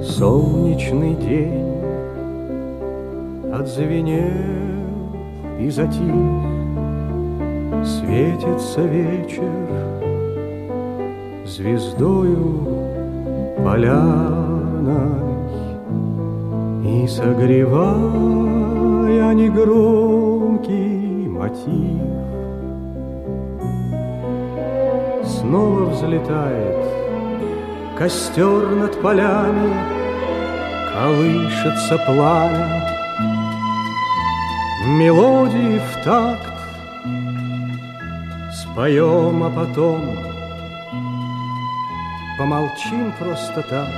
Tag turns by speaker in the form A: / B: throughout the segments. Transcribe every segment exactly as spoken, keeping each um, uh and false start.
A: Солнечный день отзвенел и затих, светится вечер звездою поляной, и, согревая негромкий мотив, снова взлетает костер над полями, колышется пламя, мелодии в такт споем, а потом помолчим просто так,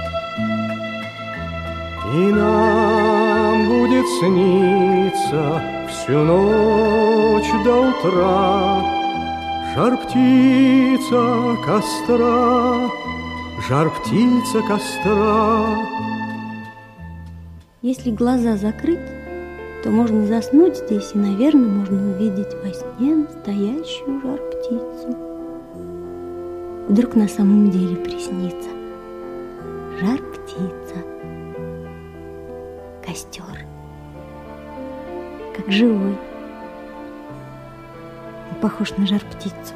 A: и нам будет сниться всю ночь до утра жар птица костра, жар птица костра.
B: Если глаза закрыть, то можно заснуть здесь, и, наверное, можно увидеть во сне настоящую жар птицу. Вдруг на самом деле приснится жар птица, костер, как живой. Он похож на жар птицу.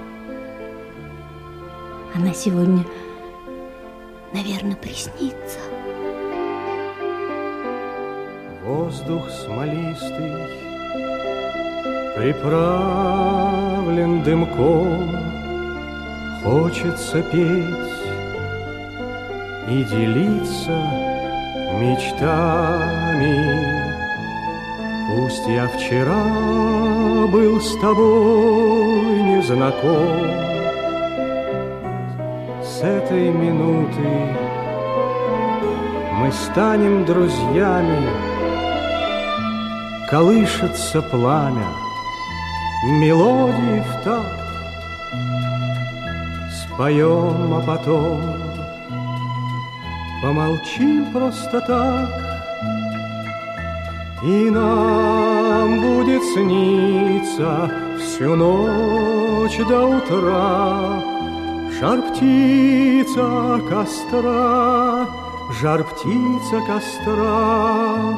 B: Она сегодня, наверное, приснится.
A: Воздух смолистый приправлен дымком, хочется петь и делиться мечтами. Пусть я вчера был с тобой незнаком, с этой минуты мы станем друзьями. Колышется пламя, мелодии в такт споем, а потом помолчим просто так, и нам будет сниться всю ночь до утра жар птица костра, жар птица костра.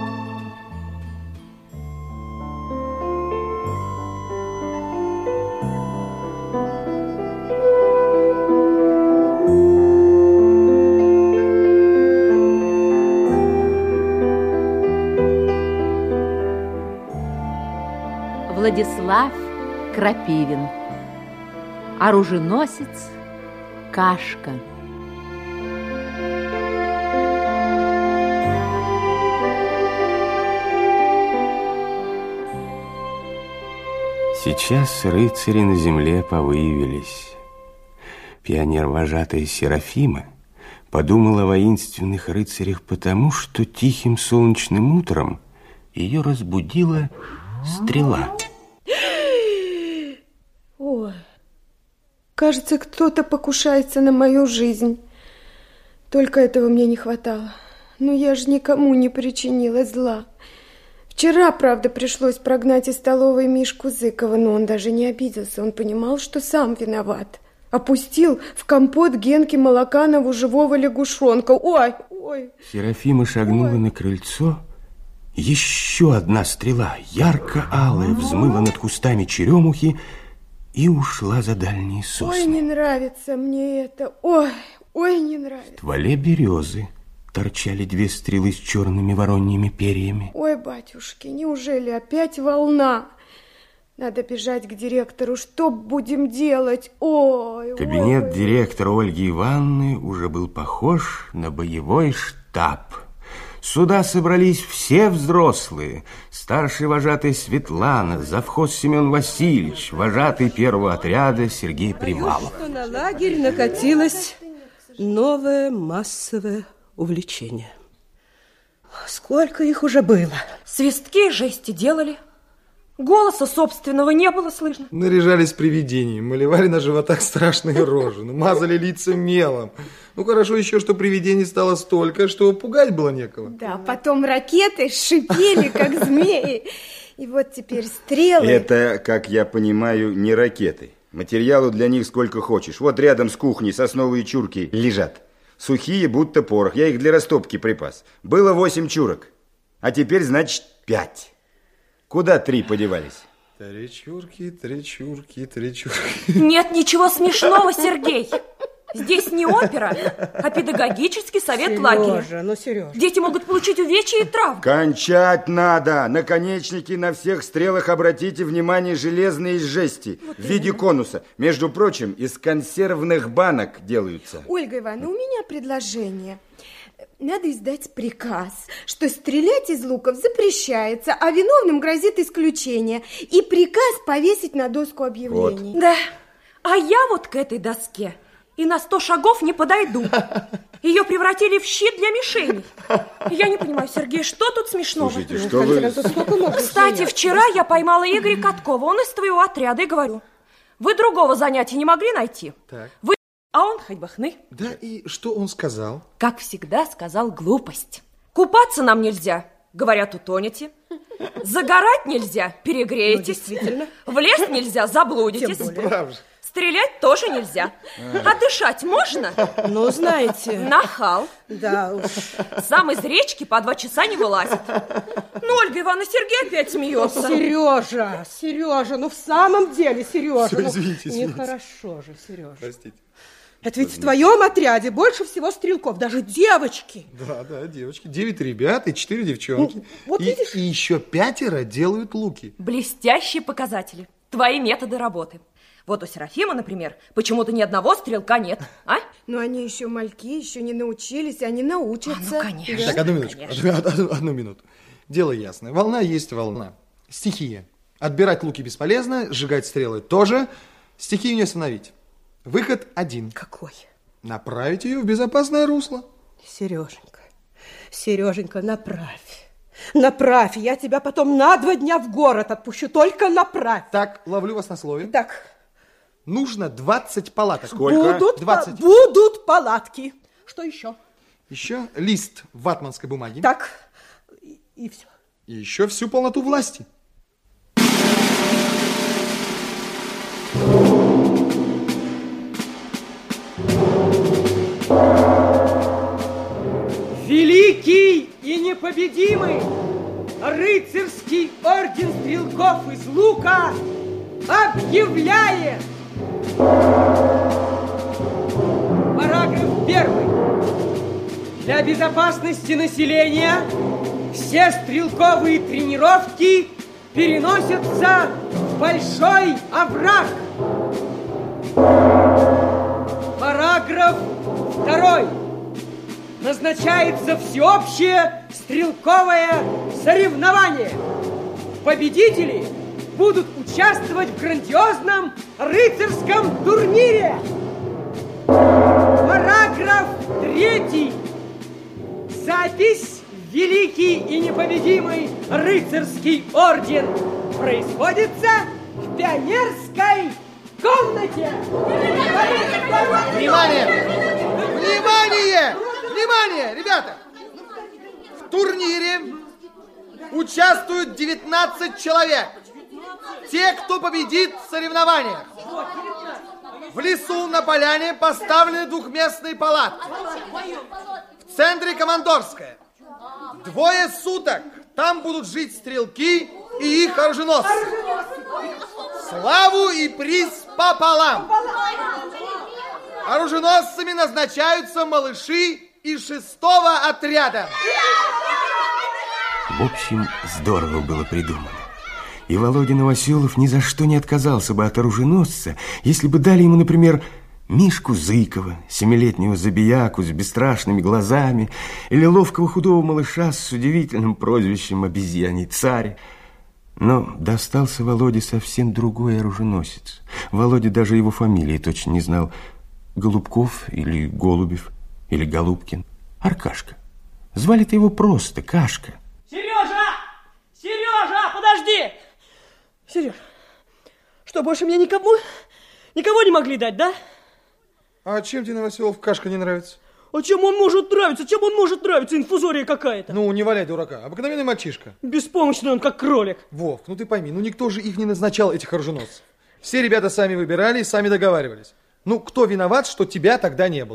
C: Владислав Крапивин. Оруженосец Кашка.
D: Сейчас рыцари на земле повыявились. Пионер-вожатая Серафима подумала о воинственных рыцарях потому, что тихим солнечным утром ее разбудила стрела.
E: Ой, кажется, кто-то покушается на мою жизнь. Только этого мне не хватало. Но я же никому не причинила зла. Вчера, правда, пришлось прогнать из столовой Мишку Зыкова, но он даже не обиделся. Он понимал, что сам виноват. Опустил в компот Генки Молоканову живого лягушонка. Ой, ой.
D: Серафима шагнула ой. на крыльцо. Еще одна стрела, ярко-алая, взмыла над кустами черемухи и ушла за дальние сосны.
E: Ой, не нравится мне это. Ой, ой, не нравится.
D: В стволе березы торчали две стрелы с черными вороньими перьями.
E: Ой, батюшки, неужели опять волна? Надо бежать к директору. Что будем делать? Ой,
D: Кабинет
E: ой.
D: директора Ольги Ивановны уже был похож на боевой штаб. Сюда собрались все взрослые. Старший вожатый Светлана, завхоз Семен Васильевич, вожатый первого отряда Сергей Прималов.
F: Боюсь, что на лагерь накатилось новое массовое увлечение. Сколько их уже было?
G: Свистки жести делали. Голоса собственного не было слышно.
H: Наряжались привидениями, малевали на животах страшные рожи, мазали лица мелом. Ну, хорошо еще, что привидений стало столько, что пугать было некого.
E: Да, потом ракеты шипели, как змеи. И вот теперь стрелы.
I: Это, как я понимаю, не ракеты. Материалу для них сколько хочешь. Вот рядом с кухней сосновые чурки лежат. Сухие, будто порох. Я их для растопки припас. Было восемь чурок. А теперь, значит, пять. Куда три подевались?
H: Три чурки, три чурки, три чурки.
G: Нет ничего смешного, Сергей. Здесь не опера, а педагогический совет
F: Сережа,
G: лагеря.
F: ну, Сережа.
G: Дети могут получить увечья и травмы.
I: Кончать надо. Наконечники на всех стрелах, обратите внимание, железные из жести. Вот в виде конуса. Между прочим, из консервных банок делаются.
E: Ольга Ивановна, у меня предложение. Надо издать приказ, что стрелять из луков запрещается, а виновным грозит исключение. И приказ повесить на доску объявлений.
G: Вот. Да, а я вот к этой доске и на сто шагов не подойду. Ее превратили в щит для мишеней. Я не понимаю, Сергей, что тут смешного?
I: Слушайте, что вы...
G: Кстати, вчера я поймала Игоря Каткова, он из твоего отряда, и говорю, вы другого занятия не могли найти?
H: Так.
G: Вы... А он хоть бы хны.
H: Да, и что он сказал?
G: Как всегда, сказал глупость. Купаться нам нельзя, говорят, утонете. Загорать нельзя, перегреетесь.
F: Ну,
G: в лес нельзя, заблудитесь. Стрелять тоже нельзя. А дышать можно?
F: Ну, знаете...
G: Нахал.
F: Да уж.
G: Сам из речки по два часа не вылазит. Ну, Ольга Ивановна, Сергей опять смеется.
F: Сережа, Сережа, ну в самом деле, Сережа.
H: Все, извините,
F: ну,
H: извините.
F: Нехорошо же, Сережа.
H: Простите.
F: Это ведь в твоем отряде больше всего стрелков, даже девочки.
H: Да, да, девочки. Девять ребят и четыре девчонки.
F: Ну, вот
H: и,
F: видишь?
H: и еще пятеро делают луки.
G: Блестящие показатели. Твои методы работы. Вот у Серафима, например, почему-то ни одного стрелка нет, а?
E: Но они еще мальки, еще не научились, они научатся.
G: А, ну, конечно.
H: Так, одну минуточку,
G: Конечно.
H: одну, одну, одну минуту. Дело ясное. Волна есть волна. Стихия. Отбирать луки бесполезно, сжигать стрелы тоже. Стихию не остановить. Выход один.
F: Какой?
H: Направить ее в безопасное русло.
F: Сереженька, Сереженька, направь. Направь, я тебя потом на два дня в город отпущу, только направь.
H: Так, ловлю вас на слове.
F: Так.
H: Нужно двадцать палаток.
I: Сколько?
F: Будут,
H: двадцать.
F: По- будут палатки. Что еще?
H: Еще лист ватманской бумаги.
F: Так, и, и все.
H: И еще всю полноту власти.
J: Великий и непобедимый рыцарский орден стрелков из лука объявляет. Параграф первый. Для безопасности населения все стрелковые тренировки переносятся в большой овраг. Параграф второй. Назначается всеобщее стрелковое соревнование. Победители будут участвовать в грандиозном рыцарском турнире. Параграф третий. Запись в Великий и непобедимый рыцарский орден производится в пионерской комнате.
H: Внимание! Внимание! Внимание, ребята! В турнире участвуют девятнадцать человек. Те, кто победит в соревнованиях. В лесу на поляне поставлены двухместные палатки. В центре командорская. Двое суток там будут жить стрелки и их оруженосцы. Славу и приз пополам. Оруженосцами назначаются малыши из шестого отряда.
D: В общем, здорово было придумано. И Володя Новоселов ни за что не отказался бы от оруженосца, если бы дали ему, например, Мишку Зыкова, семилетнего забияку с бесстрашными глазами, или ловкого худого малыша с удивительным прозвищем «Обезьяний царь». Но достался Володе совсем другой оруженосец. Володя даже его фамилии точно не знал. Голубков или Голубев, или Голубкин. Аркашка. Звали-то его просто Кашка.
J: Сережа! Сережа, подожди! Сереж, что, больше мне никому, никого не могли дать, да?
H: А чем тебе, Новоселов, Кашка не нравится?
J: А чем он может нравиться? Чем он может нравиться? Инфузория какая-то.
H: Ну, не валяй дурака. Обыкновенный мальчишка.
J: Беспомощный он, как кролик.
H: Вов, ну ты пойми, ну никто же их не назначал, этих оруженосцев. Все ребята сами выбирали и сами договаривались. Ну, кто виноват, что тебя тогда не было?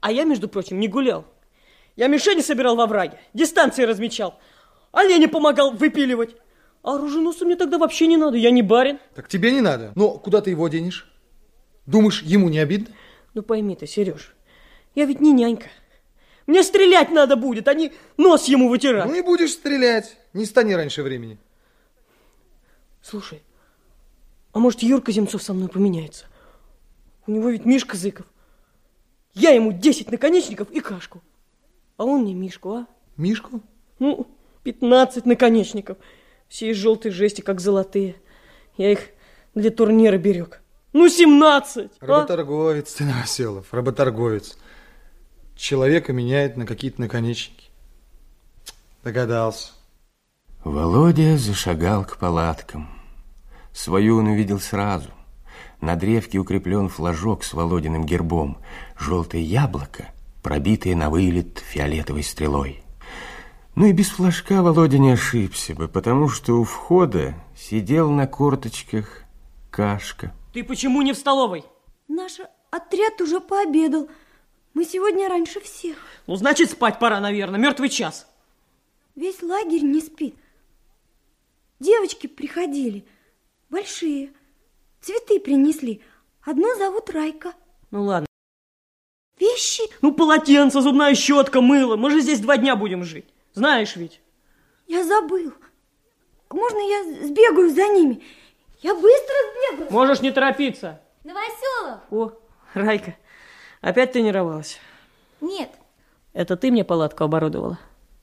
J: А я, между прочим, не гулял. Я мишени собирал во враге, дистанции размечал, оленя помогал выпиливать. А оруженосцу мне тогда вообще не надо, я не барин.
H: Так тебе не надо. Но куда ты его денешь? Думаешь, ему не обидно?
J: Ну пойми ты, Сереж, я ведь не нянька. Мне стрелять надо будет, а не нос ему вытирать.
H: Ну и будешь стрелять. Не стани раньше времени.
J: Слушай, а может Юрка Земцов со мной поменяется? У него ведь Мишка Зыков. Я ему десять наконечников и кашку. А он мне Мишку, а?
H: Мишку?
J: Ну, пятнадцать наконечников. Все из желтой жести, как золотые. Я их для турнира берег. Ну, семнадцать!
H: Работорговец, а? Ты, Новоселов, работорговец. Человека меняет на какие-то наконечники. Догадался.
D: Володя зашагал к палаткам. Свою он увидел сразу. На древке укреплен флажок с Володиным гербом. Желтое яблоко, пробитое на вылет фиолетовой стрелой. Ну и без флажка Володя не ошибся бы, потому что у входа сидел на корточках Кашка.
J: Ты почему не в столовой?
B: Наш отряд уже пообедал. Мы сегодня раньше всех.
J: Ну, значит, спать пора, наверное. Мертвый час.
B: Весь лагерь не спит. Девочки приходили, большие. Цветы принесли. Одну зовут Райка.
J: Ну, ладно.
B: Вещи?
J: Ну, полотенце, зубная щетка, мыло. Мы же здесь два дня будем жить. Знаешь ведь.
B: Я забыл. Можно я сбегаю за ними? Я быстро сбегаю.
J: Можешь не торопиться.
K: Новоселов!
J: О, Райка, опять тренировалась?
K: Нет.
J: Это ты мне палатку оборудовала?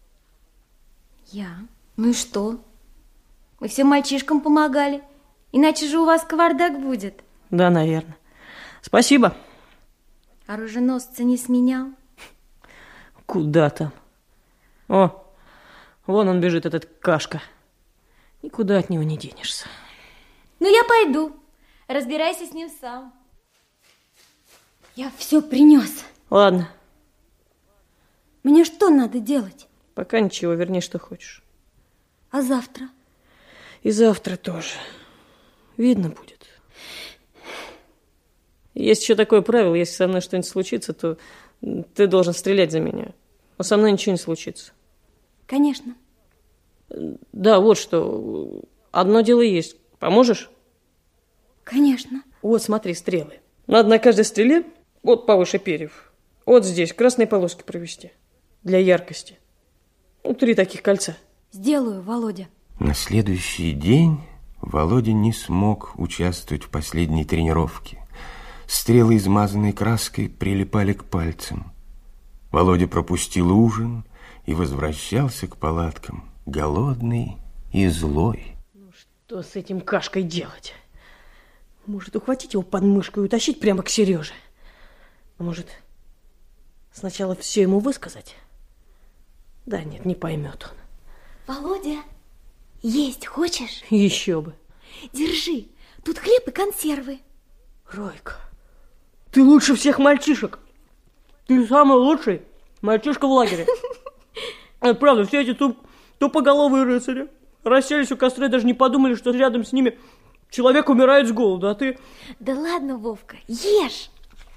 K: Я? Ну и что? Вы всем мальчишкам помогали. Иначе же у вас кавардак будет.
J: Да, наверное. Спасибо.
K: Оруженосца не сменял?
J: Куда там? О, вон он бежит, этот Кашка. Никуда от него не денешься.
K: Ну, я пойду. Разбирайся с ним сам.
B: Я все принес.
J: Ладно.
B: Мне что надо делать?
J: Пока ничего, верни, что хочешь.
B: А завтра?
J: И завтра тоже. Видно будет. Есть еще такое правило, если со мной что-нибудь случится, то ты должен стрелять за меня. Но со мной ничего не случится.
B: Конечно.
J: Да, вот что. Одно дело есть. Поможешь?
B: Конечно.
J: Вот, смотри, стрелы. Надо на каждой стреле, вот повыше перьев, вот здесь красные полоски провести. Для яркости. Ну, три таких кольца.
B: Сделаю, Володя.
D: На следующий день Володя не смог участвовать в последней тренировке. Стрелы, измазанные краской, прилипали к пальцам. Володя пропустил ужин и возвращался к палаткам, голодный и злой.
J: Ну, что с этим Кашкой делать? Может, ухватить его под мышку и утащить прямо к Сереже? А может, сначала все ему высказать? Да нет, не поймет он.
K: Володя, есть хочешь?
J: Еще бы.
K: Держи, тут хлеб и консервы.
J: Райка, ты лучше всех мальчишек. Ты самый лучший мальчишка в лагере. Это правда, все эти туп, тупоголовые рыцари расселись у костра и даже не подумали, что рядом с ними человек умирает с голоду, а ты...
K: Да ладно, Вовка, ешь.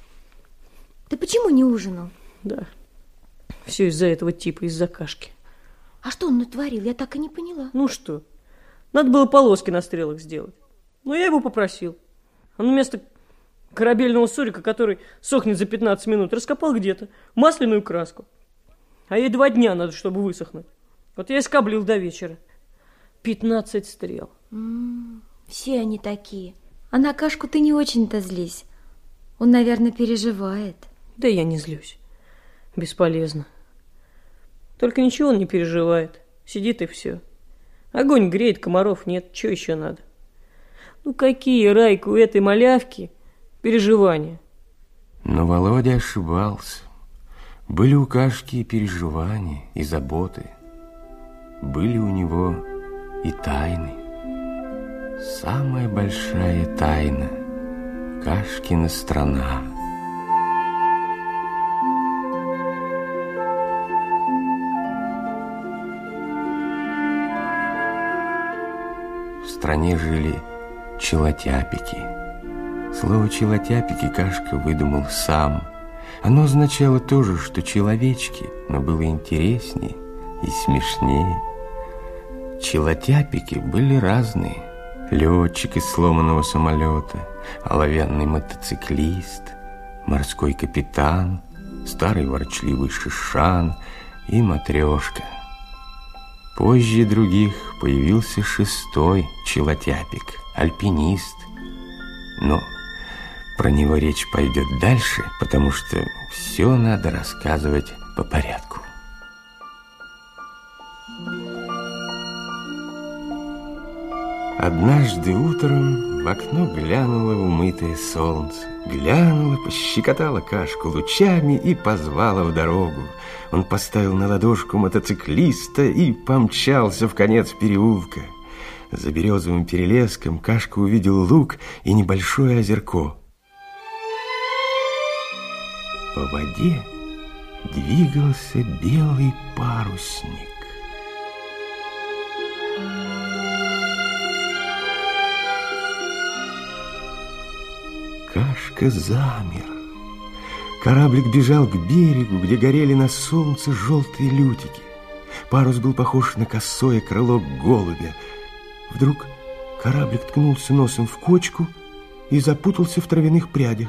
K: Ты почему не ужинал?
J: Да, все из-за этого типа, из-за Кашки.
K: А что он натворил? Я так и не поняла.
J: Ну что, надо было полоски на стрелах сделать. Но я его попросил. Он вместо корабельного сурика, который сохнет за пятнадцать минут, раскопал где-то масляную краску. А ей два дня надо, чтобы высохнуть. Вот я и скоблил до вечера. пятнадцать стрел.
K: М-м, все они такие. А на Кашку ты не очень-то злись. Он, наверное, переживает.
J: Да я не злюсь. Бесполезно. Только ничего он не переживает. Сидит и все. Огонь греет, комаров нет. Чего еще надо? Ну какие, Райка, у этой малявки переживания?
D: Но Володя ошибался. Были у Кашки и переживания, и заботы. Были у него и тайны. Самая большая тайна – Кашкина страна. В стране жили челотяпики. Слово челотяпики Кашка выдумал сам. Оно означало то же, что человечки, но было интереснее и смешнее. Челотяпики были разные. Летчик из сломанного самолета, оловянный мотоциклист, морской капитан, старый ворчливый Шишан и матрешка. Позже других появился шестой челотяпик, альпинист. Но про него речь пойдет дальше, потому что все надо рассказывать по порядку. Однажды утром в окно глянуло умытое солнце. Глянуло, пощекотало кашку лучами и позвало в дорогу. Он поставил на ладошку мотоциклиста и помчался в конец переулка. За березовым перелеском Кашка увидел луг и небольшое озерко. По воде двигался белый парусник. Кашка замер. Кораблик бежал к берегу, где горели на солнце желтые лютики. Парус был похож на косое крыло голубя. Вдруг кораблик ткнулся носом в кочку и запутался в травяных прядях.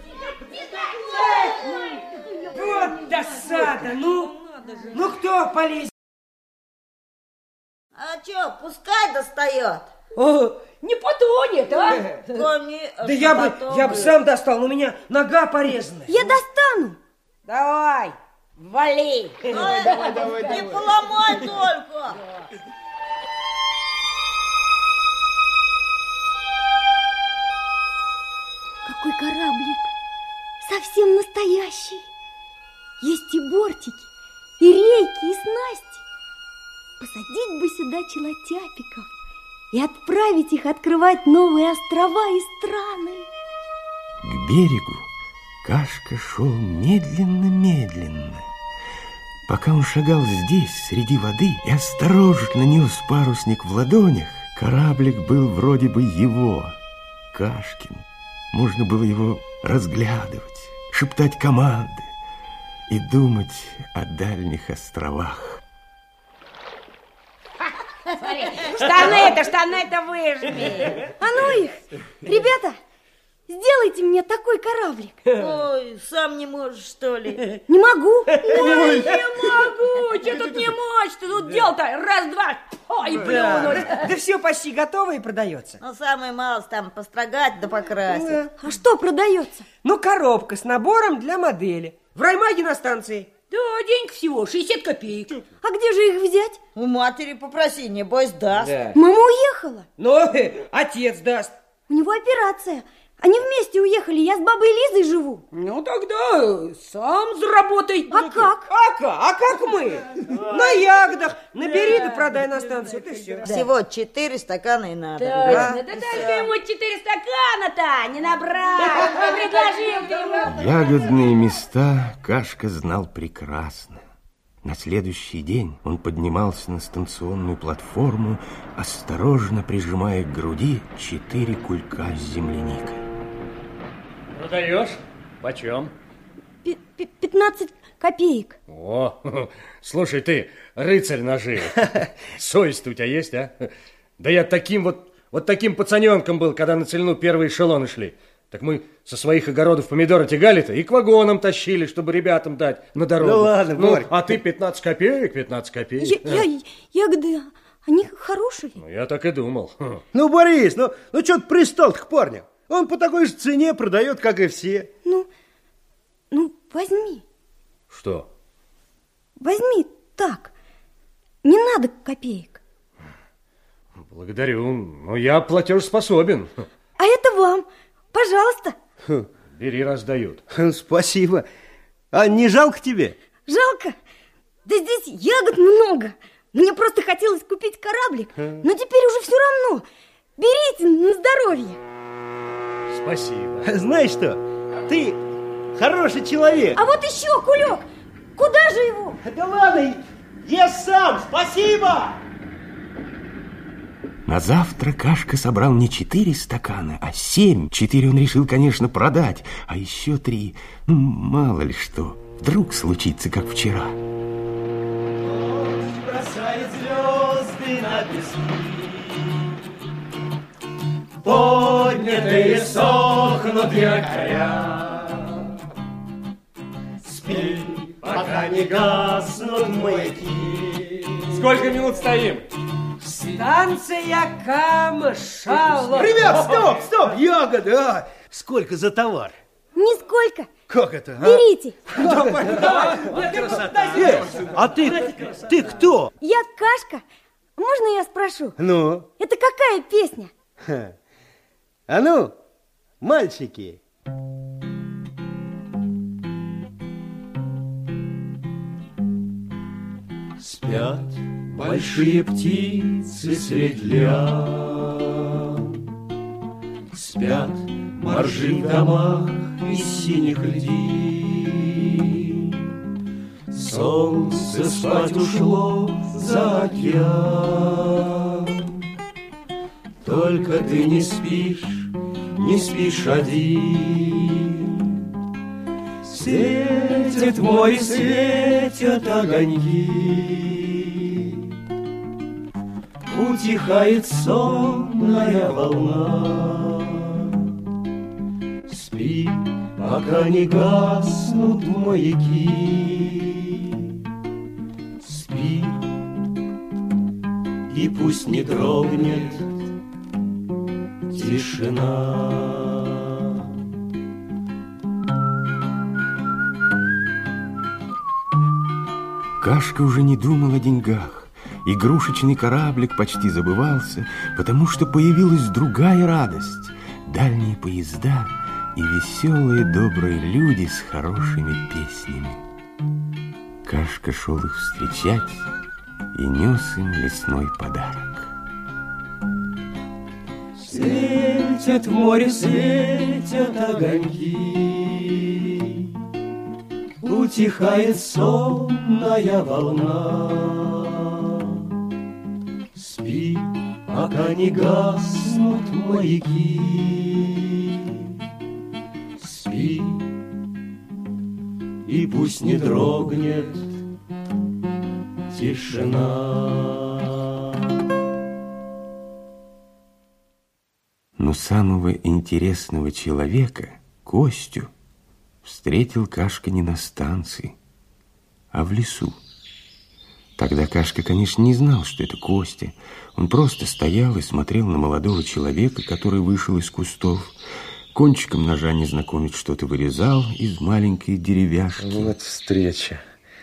L: Вот досада! Ну, ну кто полезет?
M: А что, пускай достает.
L: О, не потонет, а?
M: Конечно,
L: да я бы, я бы сам достал, но у меня нога порезана.
B: Я достану.
M: Давай, вали. Давай, давай, давай, не поломай только.
B: Какой кораблик, совсем настоящий. Есть и бортики, и рейки, и снасти. Посадить бы сюда челотяпиков и отправить их открывать новые острова и страны.
D: К берегу Кашка шел медленно-медленно. Пока он шагал здесь, среди воды, и осторожно нес парусник в ладонях, кораблик был вроде бы его, Кашкин. Можно было его разглядывать, шептать команды и думать о дальних островах.
M: Штаны-то, штаны-то выжми.
B: А ну их, ребята, сделайте мне такой кораблик.
M: Ой, сам не можешь, что ли?
B: Не могу.
G: Ой, не могу. Че тут не можешь? Тут дело-то раз-два, ой, плюнуть.
L: Да все почти готово и продается.
M: Ну, самое малое там построгать да покрасить.
B: А что продается?
L: Ну, коробка с набором для модели. В раймаге на станции.
G: Да, денег всего, шестьдесят копеек.
B: А где же их взять?
M: У матери попроси, небось даст.
L: Да.
B: Мама уехала.
L: Ну, отец даст.
B: У него операция. Они вместе уехали, я с бабой Лизой живу.
G: Ну, тогда сам заработай.
B: А как?
L: А как? А как мы? На ягодах. Набери да продай на станцию, это все.
M: Всего четыре стакана и надо.
G: Да, да только ему четыре стакана-то не набрать. Предложил ты ему.
D: Ягодные места Кашка знал прекрасно. На следующий день он поднимался на станционную платформу, осторожно прижимая к груди четыре кулька с земляникой.
N: Продаешь? Почем?
B: Пятнадцать копеек.
N: О, слушай ты, рыцарь наживы. Совесть у тебя есть, а? Да я таким вот, вот таким пацаненком был, когда на Целину первые эшелоны шли. Так мы со своих огородов помидоры тягали-то и к вагонам тащили, чтобы ребятам дать на дорогу.
O: Ну ладно,
N: ну,
O: Борь.
N: а ты пятнадцать копеек, пятнадцать копеек.
B: Я, я, ягоды, они хорошие.
N: Ну, я так и думал.
O: Ну, Борис, ну, ну что ты пристал к парню? Он по такой же цене продает, как и все.
B: Ну, ну, возьми.
N: Что?
B: Возьми так. Не надо копеек.
N: Благодарю, но я платежеспособен.
B: А это вам. Пожалуйста.
N: Бери, раздают.
O: Спасибо. А не жалко тебе?
B: Жалко? Да здесь ягод много. Мне просто хотелось купить кораблик. Но теперь уже все равно. Берите на здоровье.
N: Спасибо.
O: Знаешь что? Ты хороший человек.
B: А вот еще кулек. Куда же его?
O: Да ладно, я сам. Спасибо.
D: На завтра Кашка собрал не четыре стакана, а семь. Четыре он решил, конечно, продать, а еще три, ну, мало ли что, вдруг случится, как вчера.
P: Ночь бросает звезды на пески, поднятые сохнут якоря. Спи, пока не гаснут маяки.
N: Сколько минут стоим?
L: Станция Камышалов.
O: Ребят, стоп, стоп, ягоды, а! Сколько за товар?
B: Нисколько.
O: Как это, а?
B: Берите.
O: Э, а ты, ты кто?
B: Я Кашка. Можно я спрошу?
O: Ну?
B: Это какая песня?
O: Ха. А ну, мальчики.
P: Спят большие птицы средь льда, спят моржи в домах из синих льдин. Солнце спать ушло за океан, только ты не спишь, не спишь один. Светит море, светят огоньки, утихает сонная волна. Спи, пока не гаснут маяки. Спи, и пусть не дрогнет тишина.
D: Кашка уже не думал о деньгах. Игрушечный кораблик почти забывался, потому что появилась другая радость. Дальние поезда и веселые добрые люди с хорошими песнями. Кашка шел их встречать и нес им лесной подарок.
P: Светят в море, светят огоньки, утихает сонная волна. Спи, пока не гаснут маяки. Спи, и пусть не дрогнет тишина.
D: Но самого интересного человека, Костю, встретил Кашка не на станции, а в лесу. Тогда Кашка, конечно, не знал, что это Костя. Он просто стоял и смотрел на молодого человека, который вышел из кустов. Кончиком ножа незнакомец что-то вырезал из маленькой деревяшки.
Q: Вот встреча.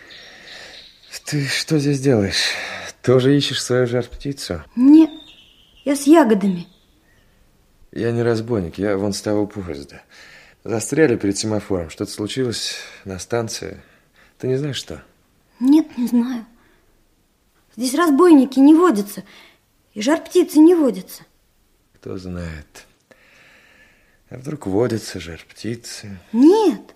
Q: Ты что здесь делаешь? Тоже ищешь свою жар-птицу?
B: Нет, я с ягодами.
Q: Я не разбойник, я вон с того поезда. Застряли перед семафором. Что-то случилось на станции. Ты не знаешь, что?
B: Нет, не знаю. Здесь разбойники не водятся, и жар-птицы не водятся.
Q: Кто знает. А вдруг водятся жар-птицы?
B: Нет.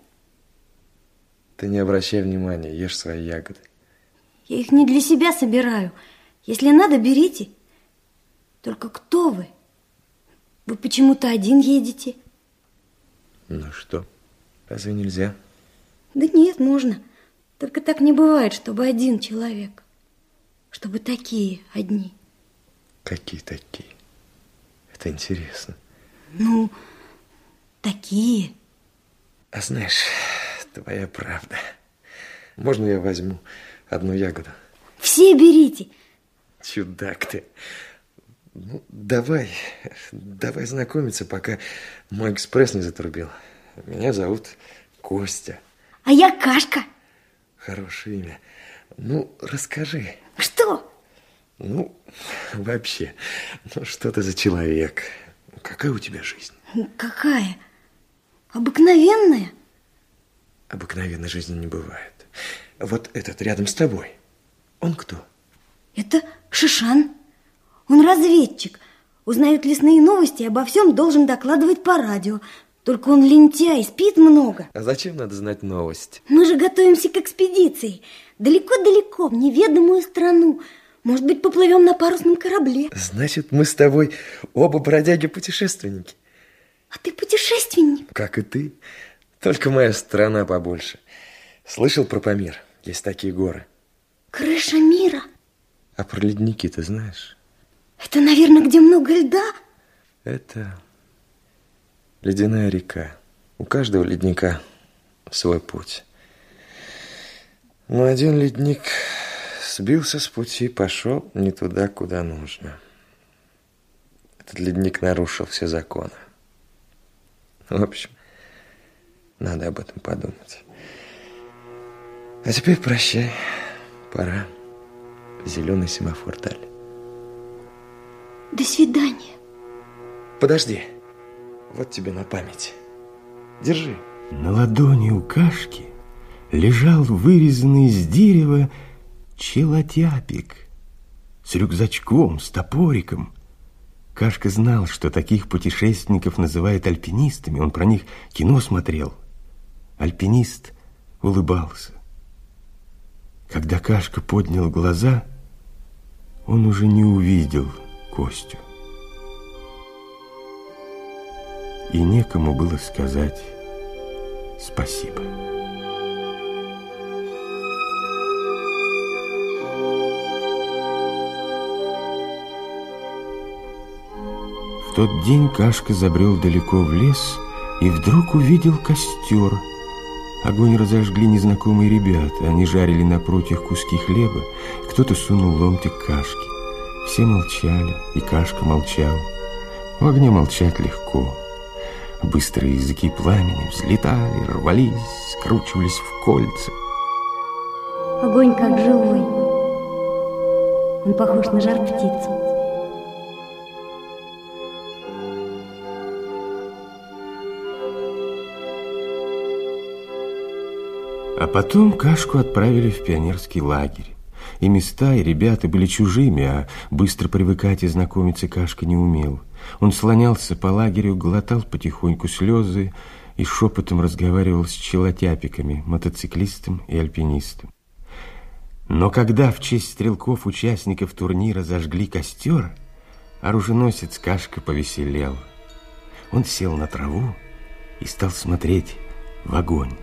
Q: Ты не обращай внимания, ешь свои ягоды.
B: Я их не для себя собираю. Если надо, берите. Только кто вы? Вы почему-то один едете.
Q: Ну что, разве нельзя?
B: Да нет, можно. Только так не бывает, чтобы один человек. Чтобы такие одни.
Q: Какие такие? Это интересно.
B: Ну, такие.
Q: А знаешь, твоя правда. Можно я возьму одну ягоду?
B: Все берите.
Q: Чудак ты. Ну, давай, давай знакомиться, пока мой экспресс не затрубил. Меня зовут Костя.
B: А я Кашка.
Q: Хорошее имя. Ну, расскажи.
B: Что?
Q: Ну, вообще, ну что ты за человек? Какая у тебя жизнь?
B: Какая? Обыкновенная.
Q: Обыкновенной жизни не бывает. Вот этот рядом с тобой, он кто?
B: Это Шишан. Он разведчик. Узнает лесные новости и обо всем должен докладывать по радио. Только он лентяй, спит много.
Q: А зачем надо знать новость?
B: Мы же готовимся к экспедиции. Далеко-далеко, в неведомую страну. Может быть, поплывем на парусном корабле.
Q: Значит, мы с тобой оба бродяги-путешественники.
B: А ты путешественник?
Q: Как и ты. Только моя страна побольше. Слышал про Памир? Есть такие горы.
B: Крыша мира.
Q: А про ледники ты знаешь?
B: Это, наверное, где много льда?
Q: Это ледяная река. У каждого ледника свой путь. Но один ледник сбился с пути и пошел не туда, куда нужно. Этот ледник нарушил все законы. В общем, надо об этом подумать. А теперь прощай. Пора. Зеленый семафор дали.
B: До свидания.
Q: Подожди. Вот тебе на память. Держи.
D: На ладони у Кашки лежал вырезанный из дерева челотяпик с рюкзачком, с топориком. Кашка знал, что таких путешественников называют альпинистами. Он про них кино смотрел. Альпинист улыбался. Когда Кашка поднял глаза, он уже не увидел Костю. И некому было сказать спасибо. В тот день Кашка забрел далеко в лес и вдруг увидел костер. Огонь разожгли незнакомые ребята. Они жарили на прутьях куски хлеба. Кто-то сунул ломтик Кашки. Все молчали, и Кашка молчал. В огне молчать легко. Быстрые языки пламени взлетали, рвались, скручивались в кольца.
B: Огонь как живой. Он похож на жар-птицу.
D: А потом Кашку отправили в пионерский лагерь. И места, и ребята были чужими, а быстро привыкать и знакомиться Кашка не умел. Он слонялся по лагерю, глотал потихоньку слезы и шепотом разговаривал с челотяпиками, мотоциклистом и альпинистом. Но когда в честь стрелков участников турнира зажгли костер, оруженосец Кашка повеселел. Он сел на траву и стал смотреть в огонь.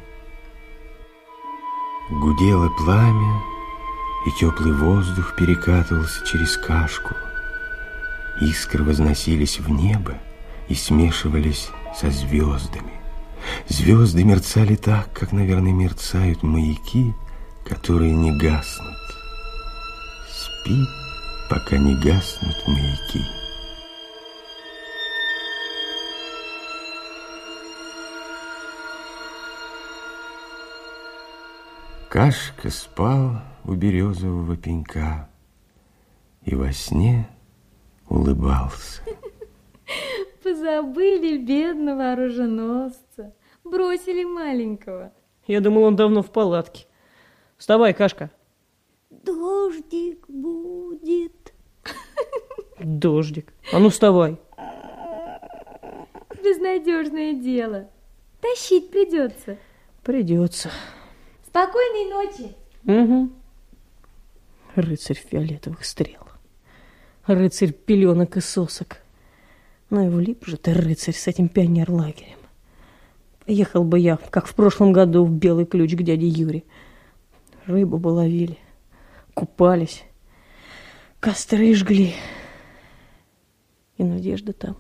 D: Гудело пламя, и теплый воздух перекатывался через Кашку. Искры возносились в небо и смешивались со звездами. Звезды мерцали так, как, наверное, мерцают маяки, которые не гаснут. Спи, пока не гаснут маяки. Кашка спал у березового пенька и во сне улыбался.
K: Позабыли бедного оруженосца, бросили маленького.
J: Я думал, он давно в палатке. Вставай, Кашка.
B: Дождик будет.
J: Дождик. А ну, вставай.
K: Безнадежное дело. Тащить придется.
J: Придется.
K: Спокойной ночи.
J: Угу. Рыцарь фиолетовых стрел. Рыцарь пеленок и сосок. Ну и влип же ты, рыцарь, с этим пионерлагерем. Поехал бы я, как в прошлом году, в Белый Ключ к дяде Юре. Рыбу бы ловили, купались, костры жгли. И надежда там.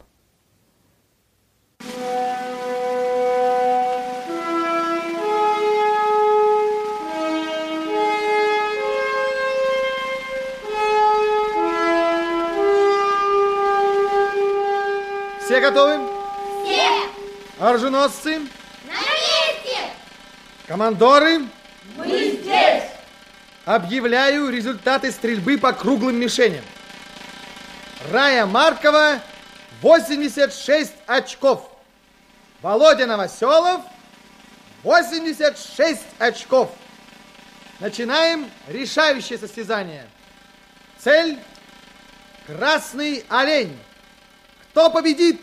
H: Все готовы?
M: Все!
H: Оруженосцы?
M: На месте!
H: Командоры?
M: Мы здесь!
H: Объявляю результаты стрельбы по круглым мишеням. Рая Маркова восемьдесят шесть очков. Володя Новоселов восемьдесят шесть очков. Начинаем решающее состязание. Цель – красный олень. Кто победит?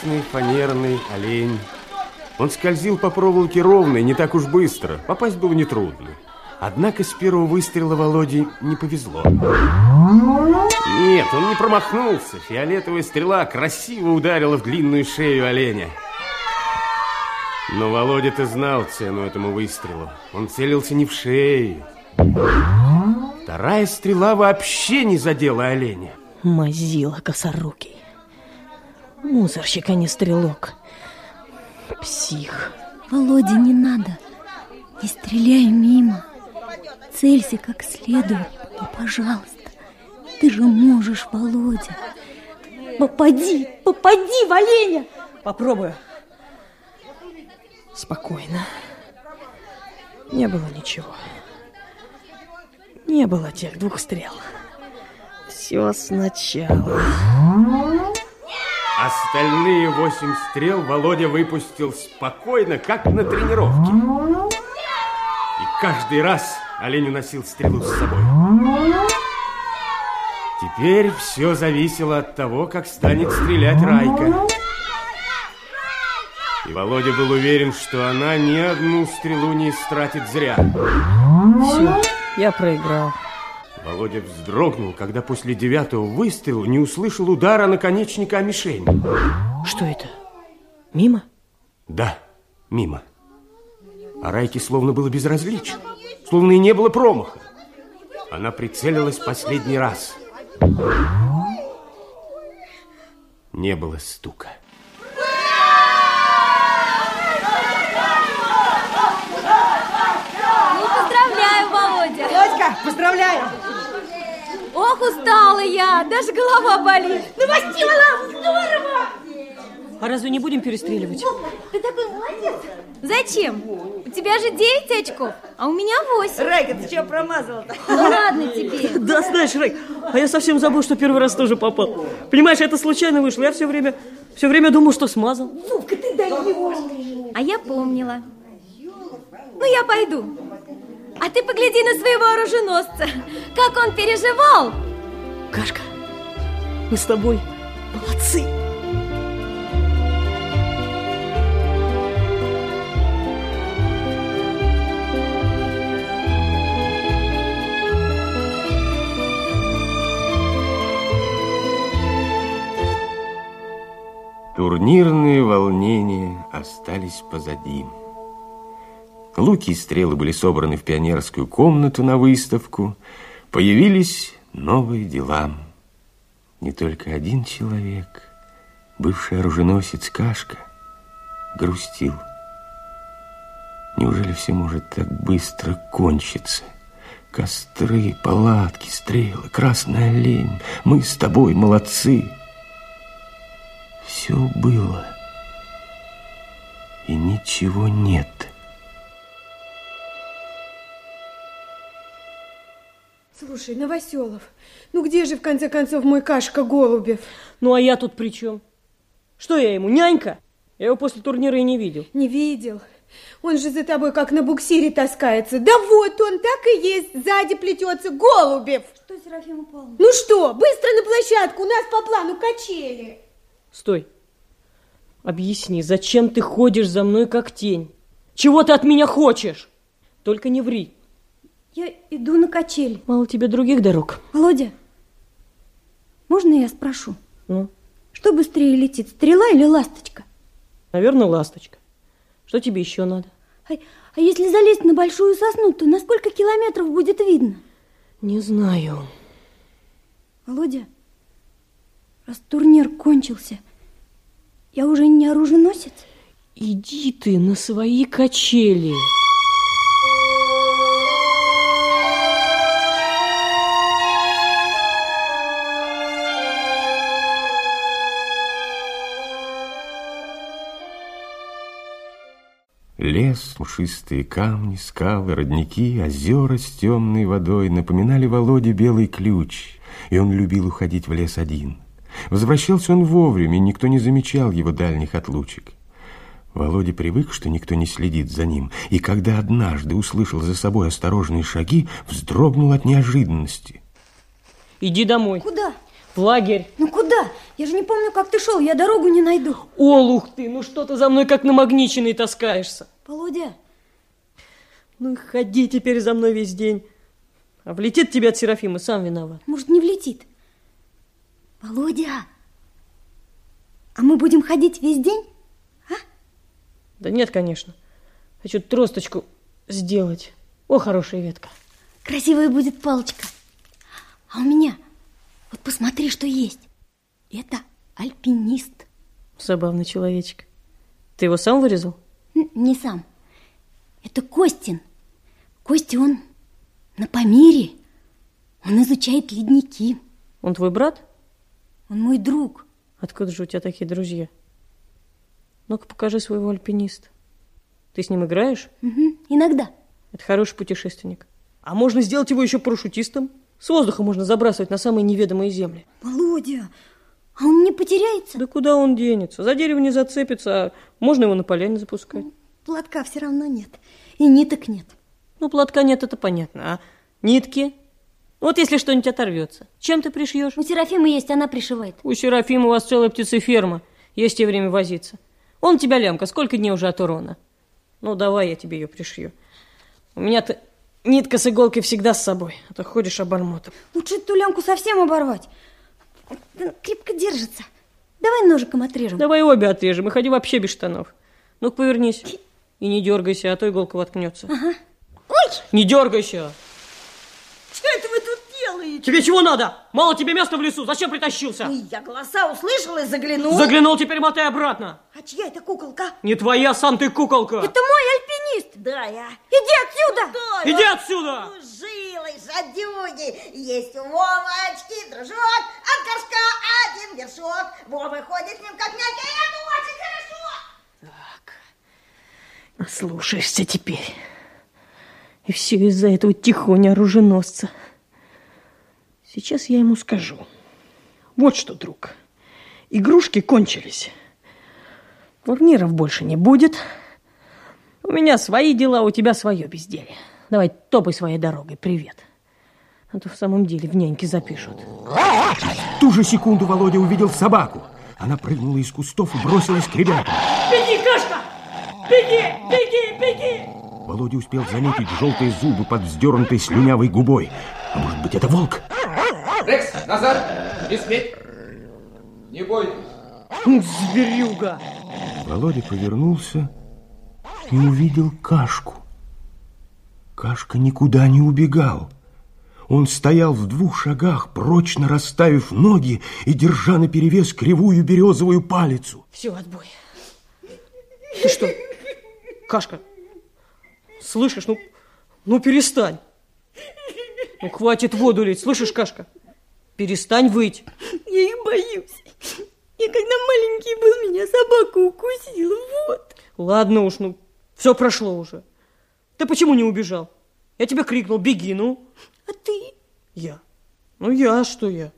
D: красный фанерный олень. Он скользил по проволоке ровно и не так уж быстро. Попасть было нетрудно. Однако с первого выстрела Володе не повезло. Нет, он не промахнулся. Фиолетовая стрела красиво ударила в длинную шею оленя. Но Володя-то знал цену этому выстрелу. Он целился не в шею. Вторая стрела вообще не задела оленя.
J: Мазила косорукий. Мусорщик, а не стрелок. Псих.
B: Володя, не надо. Не стреляй мимо. Целься как следует. Ну, пожалуйста. Ты же можешь, Володя. Попади, попади в оленя.
J: Попробую. Спокойно. Не было ничего. Не было тех двух стрел. Все сначала.
D: Остальные восемь стрел Володя выпустил спокойно, как на тренировке. И каждый раз олень уносил стрелу с собой. Теперь все зависело от того, как станет стрелять Райка. И Володя был уверен, что она ни одну стрелу не истратит зря.
J: Все, я проиграл.
D: Володя вздрогнул, когда после девятого выстрела не услышал удара наконечника о мишень.
J: Что это? Мимо?
D: Да, мимо. А Райке словно было безразлично, словно и не было промаха. Она прицелилась последний раз. Не было стука.
L: Поздравляю!
K: Ох, устала я, даже голова болит.
G: Ну, Васила, здорово!
J: А разве не будем перестреливать?
K: Ты такой молодец. Зачем? У тебя же девять очков, а у меня восемь.
L: Райка, ты что промазала-то?
K: Ну ладно тебе.
J: Да, знаешь, Райк, а я совсем забыл, что первый раз тоже попал. Понимаешь, это случайно вышло. Я все время, все время думал, что смазал.
K: Вовка, ты даешь. А я помнила. Ну, я пойду. А ты погляди на своего оруженосца, как он переживал.
J: Кашка, мы с тобой молодцы.
D: Турнирные волнения остались позади. Луки и стрелы были собраны в пионерскую комнату на выставку. Появились новые дела. Не только один человек, бывший оруженосец Кашка, грустил. Неужели все может так быстро кончиться? Костры, палатки, стрелы, красный олень. Мы с тобой молодцы. Все было, и ничего нет.
E: Слушай, Новоселов, ну где же в конце концов мой Кашка Голубев?
J: Ну а я тут при чем? Что я ему, нянька? Я его после турнира и не видел.
E: Не видел? Он же за тобой как на буксире таскается. Да вот он так и есть, сзади плетется Голубев.
K: Что, Серафима Павловна?
E: Ну что, быстро на площадку, у нас по плану качели.
J: Стой. Объясни, зачем ты ходишь за мной как тень? Чего ты от меня хочешь? Только не ври.
B: Я иду на качели.
J: Мало тебе других дорог.
B: Володя, можно я спрошу?
J: Ну?
B: Что быстрее летит, стрела или ласточка?
J: Наверное, ласточка. Что тебе еще надо?
B: А, а если залезть на большую сосну, то на сколько километров будет видно?
J: Не знаю.
B: Володя, раз турнир кончился, я уже не оруженосец?
J: Иди ты на свои качели.
D: Лес, пушистые камни, скалы, родники, озера с темной водой напоминали Володе белый ключ, и он любил уходить в лес один. Возвращался он вовремя, и никто не замечал его дальних отлучек. Володя привык, что никто не следит за ним, и когда однажды услышал за собой осторожные шаги, вздрогнул от неожиданности.
J: Иди домой.
B: Куда?
J: В лагерь.
B: Ну куда? Я же не помню, как ты шел, я дорогу не найду.
J: Олух ты, ну что ты за мной как намагниченный таскаешься?
B: Володя.
J: Ну ходи теперь за мной весь день. А влетит тебе от Серафимы, сам виноват.
B: Может, не влетит. Володя, а мы будем ходить весь день? А?
J: Да нет, конечно. Хочу тросточку сделать. О, хорошая ветка.
B: Красивая будет палочка. А у меня, вот посмотри, что есть. Это альпинист.
J: Забавный человечек. Ты его сам вырезал?
B: Н- не сам. Это Костин. Костя, он на Памире. Он изучает ледники.
J: Он твой брат?
B: Он мой друг.
J: Откуда же у тебя такие друзья? Ну-ка, покажи своего альпиниста. Ты с ним играешь?
B: Угу, иногда.
J: Это хороший путешественник. А можно сделать его еще парашютистом? С воздуха можно забрасывать на самые неведомые земли.
B: Володя, а он не потеряется?
J: Да куда он денется? За дерево не зацепится, а можно его на поляне запускать.
B: Платка все равно нет. И ниток нет.
J: Ну, платка нет, это понятно. А нитки? Вот если что-нибудь оторвется, чем ты пришьешь?
B: У Серафимы есть, она пришивает.
J: У Серафимы у вас целая птицеферма. Есть и время возиться. Он у тебя лямка, сколько дней уже от урона? Ну, давай я тебе ее пришью. У меня-то нитка с иголкой всегда с собой, а то ходишь обормотом.
B: Лучше эту лямку совсем оборвать. Крепко держится. Давай ножиком отрежем.
J: Давай обе отрежем и ходи вообще без штанов. Ну-ка, повернись. И не дергайся, а то иголка воткнется.
B: Ага. Ой!
J: Не дергайся!
M: Что это вы тут делаете?
J: Тебе чего надо? Мало тебе места в лесу, зачем притащился?
M: Ой, я голоса услышала и заглянул.
J: Заглянул, теперь мотай обратно.
M: А чья это куколка?
J: Не твоя, сам ты куколка.
B: Это мой альпинист.
M: Да, я.
B: Иди отсюда.
M: Да,
J: Иди
M: я.
J: отсюда.
M: Жилой жадюги. Есть у Вовочки дружок. От горшка один вершок. Вова ходит с ним как нянька. И это очень хорошо.
J: Так. Наслушаешься теперь. И все из-за этого тихоня оруженосца. Сейчас я ему скажу. Вот что, друг. Игрушки кончились. Турниров больше не будет. У меня свои дела, у тебя свое безделье. Давай топай своей дорогой. Привет. А то в самом деле в няньки запишут.
D: В ту же секунду Володя увидел собаку. Она прыгнула из кустов и бросилась к ребятам.
J: Беги, Кашка! Беги, беги, беги!
D: Володя успел заметить желтые зубы под вздернутой слюнявой губой. А может быть, это волк?
R: Рекс, назад! Не сметь! Не бойтесь!
J: Зверюга!
D: Володя повернулся и увидел Кашку. Кашка никуда не убегал. Он стоял в двух шагах, прочно расставив ноги и держа наперевес кривую березовую палицу.
J: Все, отбой. Ты что, Кашка, слышишь? Ну, ну перестань. Ну, хватит воду лить, слышишь, Кашка? Перестань выть.
B: Я их боюсь. Я когда маленький был, меня собака укусила, вот.
J: Ладно уж, ну, все прошло уже. Ты почему не убежал? Я тебе крикнул, беги, ну.
B: А ты?
J: Я. Ну, я, что я?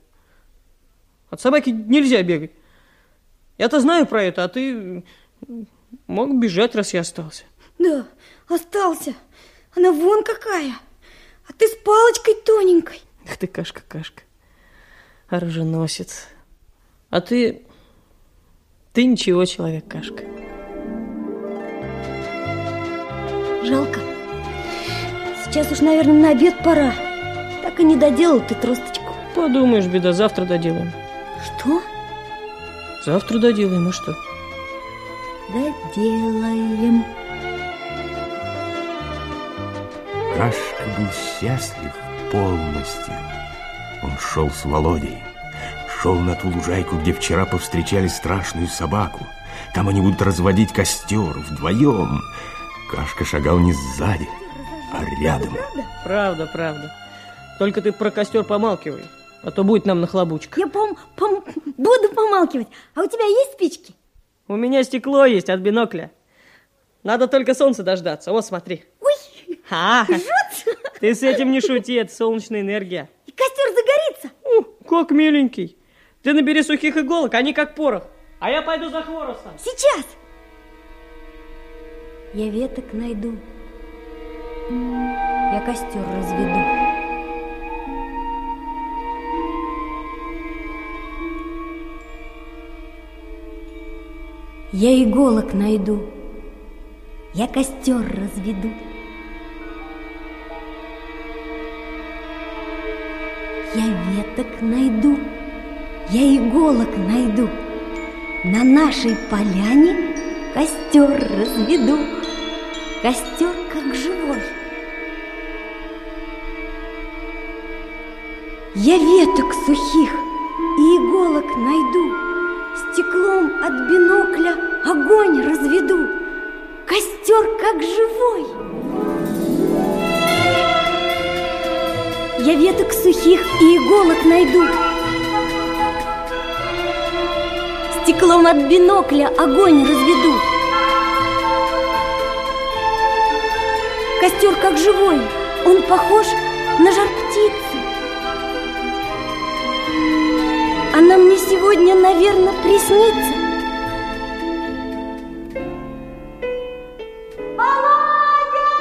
J: От собаки нельзя бегать. Я-то знаю про это, а ты мог бежать, раз я остался.
B: Да, остался. Она вон какая. А ты с палочкой тоненькой.
J: Ах ты, Кашка, Кашка. Оруженосец. А ты... Ты ничего, человек, Кашка.
B: Жалко. Сейчас уж, наверное, на обед пора. Так и не доделал ты тросточку.
J: Подумаешь, беда, завтра доделаем.
B: Что?
J: Завтра доделаем, а что?
B: Доделаем.
D: Кашка был счастлив полностью. Он шел с Володей. Шел на ту лужайку, где вчера повстречали страшную собаку. Там они будут разводить костер вдвоем. Кашка шагал не сзади, а рядом.
J: Правда, правда. Только ты про костер помалкивай, а то будет нам нахлобучка.
B: Я пом, пом, буду помалкивать. А у тебя есть спички?
J: У меня стекло есть от бинокля. Надо только солнца дождаться. Вот, смотри.
B: Ой,
J: а,
B: жжется.
J: Ты с этим не шути, это солнечная энергия.
B: И костер загорится.
J: О, как миленький. Ты набери сухих иголок, они как порох. А я пойду за хворостом.
B: Сейчас. Я веток найду. Я костер разведу. Я иголок найду, я костер разведу. Я веток найду, я иголок найду. На нашей поляне костер разведу. Костер как живой. Я веток сухих и иголок найду. Стеклом от бинокля огонь разведу. Костер как живой. Я веток сухих и иголок найду. Стеклом от бинокля огонь разведу. Костер как живой, он похож на жар-птицу. Она мне сегодня, наверное, приснится.
K: Володя!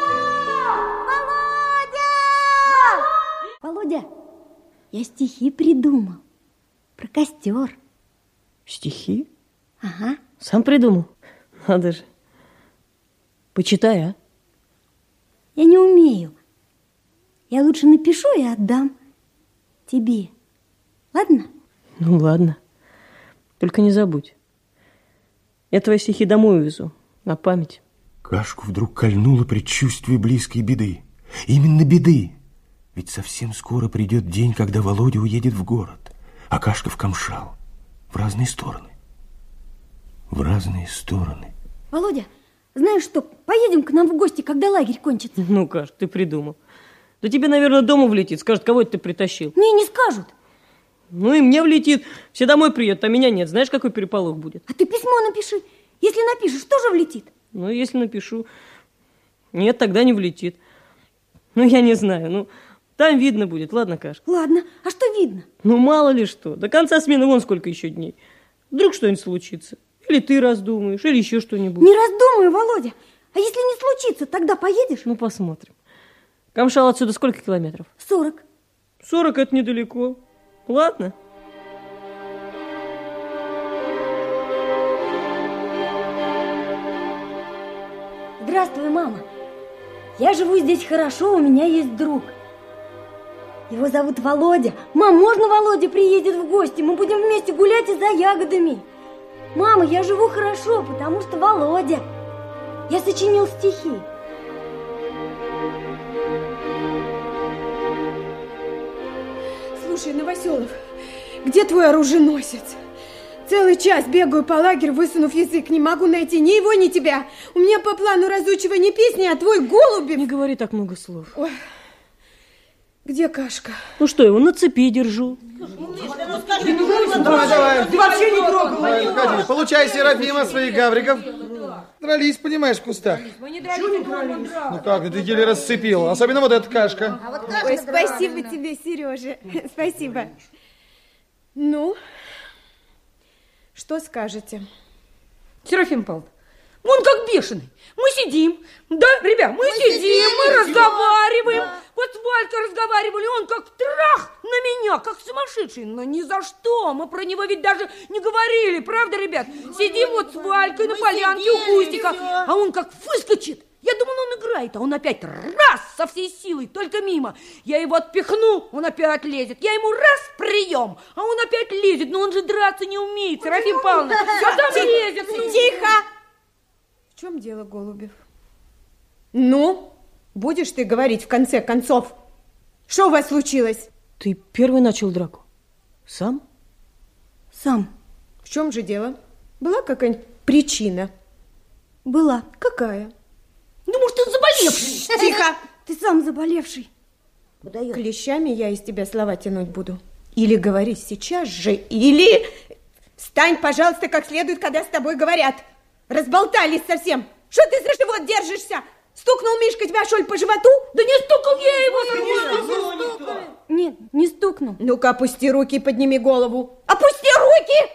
K: Володя!
B: Володя, я стихи придумал про костер.
J: Стихи?
B: Ага.
J: Сам придумал? Надо же. Почитай, а?
B: Я не умею. Я лучше напишу и отдам тебе. Ладно?
J: Ну, ладно. Только не забудь. Я твои стихи домой увезу, на память.
D: Кашку вдруг кольнуло предчувствие близкой беды. Именно беды. Ведь совсем скоро придет день, когда Володя уедет в город, а Кашка в Камшал. В разные стороны. В разные стороны.
B: Володя, знаешь что, поедем к нам в гости, когда лагерь кончится.
J: Ну, Каш, ты придумал. Да тебе, наверное, дома влетит. Скажут, кого это ты притащил.
B: Мне не скажут.
J: Ну и мне влетит. Все домой приедут, а меня нет. Знаешь, какой переполох будет?
B: А ты письмо напиши. Если напишешь, тоже влетит?
J: Ну, если напишу. Нет, тогда не влетит. Ну, я не знаю. Ну, там видно будет. Ладно, Каш?
B: Ладно. А что видно?
J: Ну, мало ли что. До конца смены вон сколько еще дней. Вдруг что-нибудь случится. Или ты раздумаешь, или еще что-нибудь.
B: Не раздумаю, Володя. А если не случится, тогда поедешь?
J: Ну, посмотрим. Камшал отсюда сколько километров?
B: Сорок.
J: Сорок – это недалеко. Ладно.
B: Здравствуй, мама. Я живу здесь хорошо, у меня есть друг. Его зовут Володя. Мам, можно Володя приедет в гости? Мы будем вместе гулять и за ягодами. Мама, я живу хорошо, потому что Володя. Я сочинил стихи.
E: Слушай, Новоселов, где твой оруженосец? Целый час бегаю по лагерю, высунув язык. Не могу найти ни его, ни тебя. У меня по плану разучивания песни, а твой Голубев...
J: Не говори так много слов.
E: Ой. Где Кашка?
J: Ну что, его на цепи держу.
H: Давай, давай.
L: Ты вообще не трогал.
H: Давай, выходи. Получай, Серафима, своих гавриков. Дрались, понимаешь, в кустах.
L: Мы не дрались.
H: Ну как, ты еле расцепил. Особенно вот эта Кашка.
E: А вот Ой, спасибо тебе, Сережа. Спасибо. Ну, что скажете?
L: Серафим Павловна, он как бешеный. Мы сидим, да, ребят, мы, мы сидим, сидим, мы разговариваем. Да. Вот с Валькой разговаривали, он как трах на меня, как сумасшедший. Но ни за что, мы про него ведь даже не говорили, правда, ребят? Сидим вот с Валькой на полянке у кустика, а он как выскочит. Я думала, он играет, а он опять раз со всей силой, только мимо. Я его отпихну, он опять лезет. Я ему раз прием, а он опять лезет. Но он же драться не умеет, Серафим Павловна. Все там лезет.
E: Тихо! В чем дело, Голубев? Ну, будешь ты говорить в конце концов? Что у вас случилось?
J: Ты первый начал драку. Сам?
B: Сам.
E: В чем же дело? Была какая-нибудь причина?
B: Была.
E: Какая?
L: Ну, может, ты заболевший?
E: Тихо!
B: Ты сам заболевший.
E: Клещами я из тебя слова тянуть буду. Или говори сейчас же, или... Встань, пожалуйста, как следует, когда с тобой говорят. Разболтались совсем. Что ты за живот держишься? Стукнул Мишка тебя, что ли, по животу?
L: Да не стукал я его.
B: Не стукнул. Нет, не стукнул.
E: Ну-ка, опусти руки и подними голову. Опусти руки!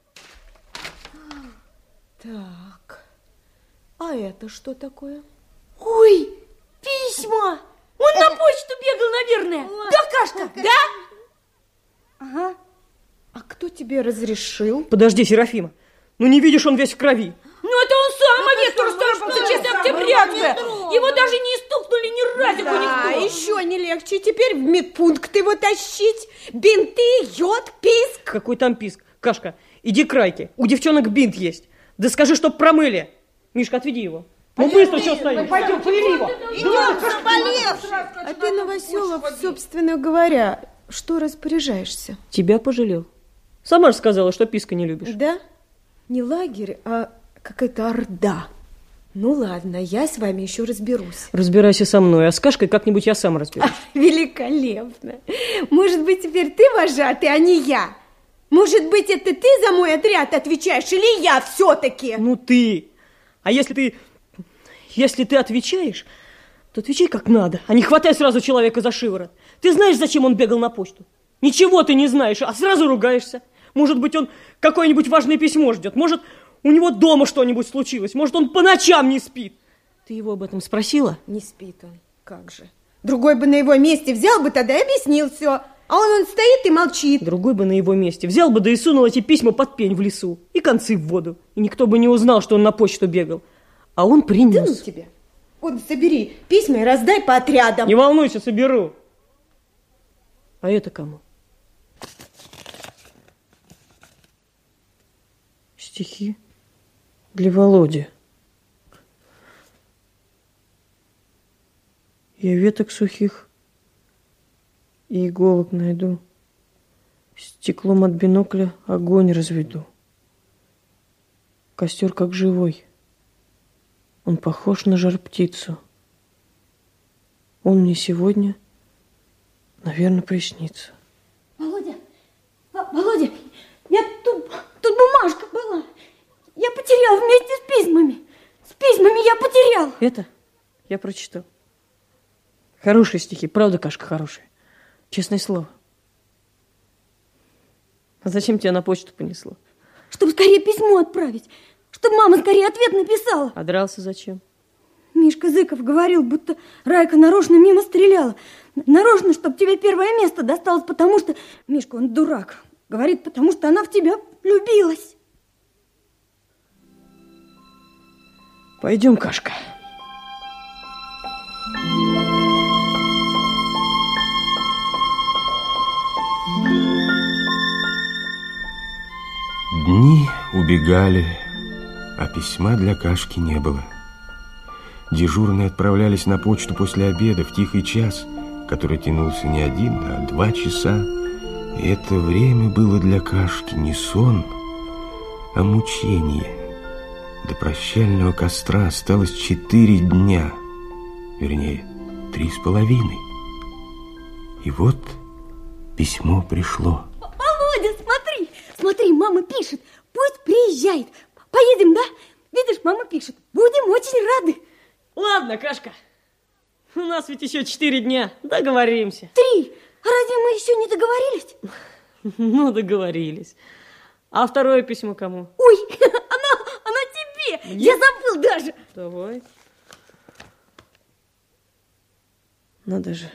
E: Так, а это что такое?
L: Ой, письма! Он на почту бегал, наверное. Да, Кашка, да?
E: Ага. А кто тебе разрешил?
J: Подожди, Серафима. Ну, не видишь, он весь в крови.
L: Ну, это он сам, а Виктор Старпался, честная октябрятка. Его даже не стукнули ни разу
E: Да,
L: никто.
E: еще не легче. Теперь в медпункт его тащить. Бинты, йод, писк.
J: Какой там писк? Кашка, иди к Райке. У девчонок бинт есть. Да скажи, чтоб промыли. Мишка, отведи его. Ну, быстро, что стоишь?
L: Пойдем, повели его.
E: Идем, заболевший. А ты, Новоселов, собственно говоря, что распоряжаешься?
J: Тебя пожалел. Сама же сказала, что писка не любишь.
E: Да? Не лагерь, а какая-то орда. Ну ладно, я с вами еще разберусь.
J: Разбирайся со мной, а с Кашкой как-нибудь я сам разберусь.
E: Великолепно. Может быть, теперь ты вожатый, а не я? Может быть, это ты за мой отряд отвечаешь, или я все-таки?
J: Ну ты. А если ты... Если ты отвечаешь, то отвечай как надо, а не хватай сразу человека за шиворот. Ты знаешь, зачем он бегал на почту? Ничего ты не знаешь, а сразу ругаешься. Может быть, он какое-нибудь важное письмо ждет. Может, у него дома что-нибудь случилось. Может, он по ночам не спит. Ты его об этом спросила?
E: Не спит он, как же. Другой бы на его месте взял бы тогда и объяснил все. А он, он стоит и молчит.
J: Другой бы на его месте взял бы, да и сунул эти письма под пень в лесу. И концы в воду. И никто бы не узнал, что он на почту бегал. А он принес.
E: Да ну тебя. Вот собери письма и раздай по отрядам.
J: Не волнуйся, соберу. А это кому? Стихи для Володи. Я веток сухих и иголок найду, стеклом от бинокля огонь разведу. Костер как живой, он похож на жар-птицу. Он мне сегодня, наверное, приснится.
K: Володя, Володя, я тут, тут бумажка была. Я потерял вместе с письмами. С письмами я потерял.
J: Это я прочитал. Хорошие стихи, правда, Кашка, хорошие. Честное слово. А зачем тебя на почту понесло?
K: Чтобы скорее письмо отправить. Чтобы мама скорее ответ написала.
J: А дрался зачем?
K: Мишка Зыков говорил, будто Райка нарочно мимо стреляла. Нарочно, чтобы тебе первое место досталось, потому что... Мишка, он дурак. Говорит, потому что она в тебя влюбилась.
J: Пойдем, Кашка.
D: Дни убегали, а письма для Кашки не было. Дежурные отправлялись на почту после обеда в тихий час, который тянулся не один, а два часа. И это время было для Кашки не сон, а мучение. До прощального костра осталось четыре дня, вернее, три с половиной. И вот письмо пришло.
K: Володя, смотри, смотри, мама пишет, пусть приезжает. Поедем, да? Видишь, мама пишет, будем очень рады.
J: Ладно, Кашка, у нас ведь еще четыре дня, договоримся.
K: Три? А разве мы еще не договорились?
J: Ну, договорились. А второе письмо кому?
K: Ой, оно, оно тебе. Я забыл даже.
J: Давай. Надо же.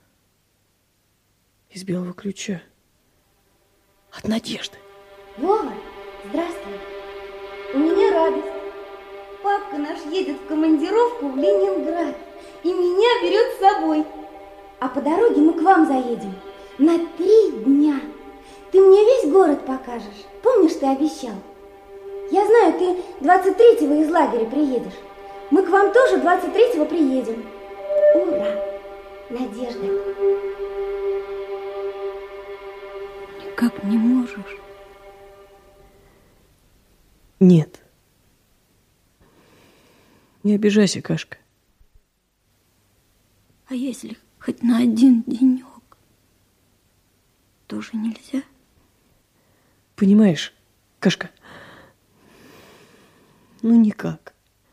J: Из белого ключа. От Надежды.
K: Вова, здравствуй. У меня радость. Папка наш едет в командировку в Ленинград и меня берет с собой. А по дороге мы к вам заедем на три дня. Ты мне весь город покажешь. Помнишь, ты обещал? Я знаю, ты двадцать третьего из лагеря приедешь. Мы к вам тоже двадцать третьего приедем. Ура! Надежда.
B: Никак не можешь?
J: Нет. Не обижайся, Кашка.
B: А если хоть на один денек? Тоже нельзя?
J: Понимаешь, Кашка, ну никак.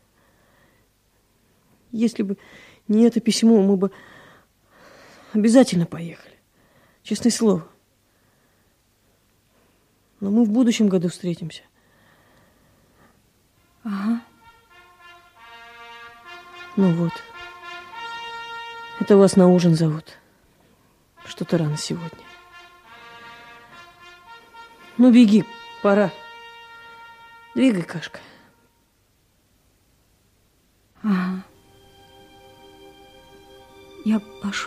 J: Если бы не это письмо, мы бы обязательно поехали. Честное слово. Но мы в будущем году встретимся.
B: Ага.
J: Ну вот. Это вас на ужин зовут. Что-то рано сегодня. Ну, беги, пора. Двигай, Кашка.
B: Ага. Я пошел.